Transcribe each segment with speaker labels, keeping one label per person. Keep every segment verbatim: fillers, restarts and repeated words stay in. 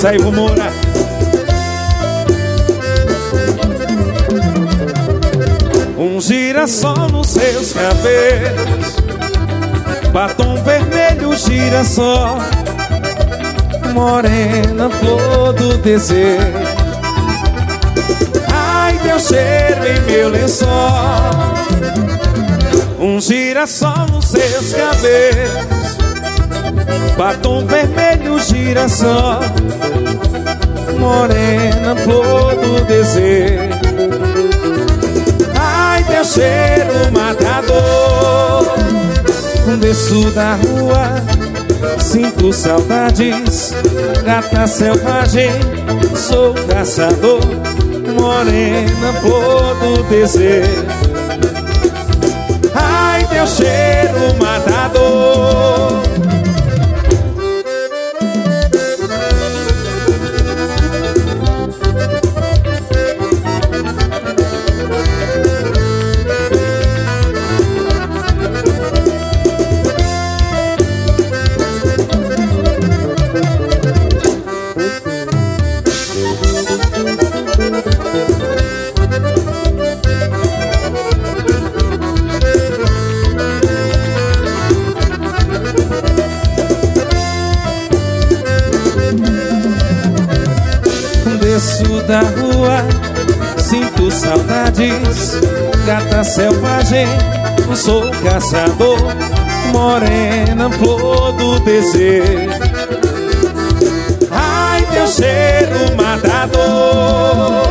Speaker 1: Essa aí, Moura. Um girassol nos seus cabelos, batom vermelho, girassol, morena, flor do desejo. Ai, teu cheiro em meu lençol. Um girassol nos seus cabelos, batom vermelho, girassol, morena, flor do desejo. Ai, teu cheiro matador. Desço da rua, sinto saudades, gata selvagem, sou caçador, morena, flor do desejo. Ai, teu cheiro matador. Desço da rua, sinto saudades, gata selvagem, sou caçador, morena, flor do desejo. Ai, teu cheiro matador.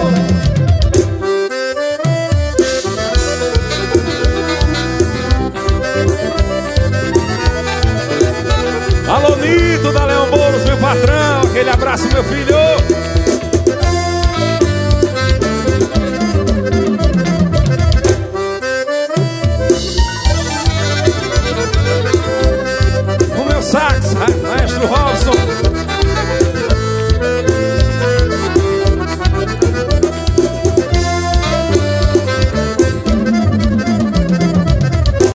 Speaker 1: Alô, Nito da Leão Bolos, meu patrão, aquele abraço, meu filho.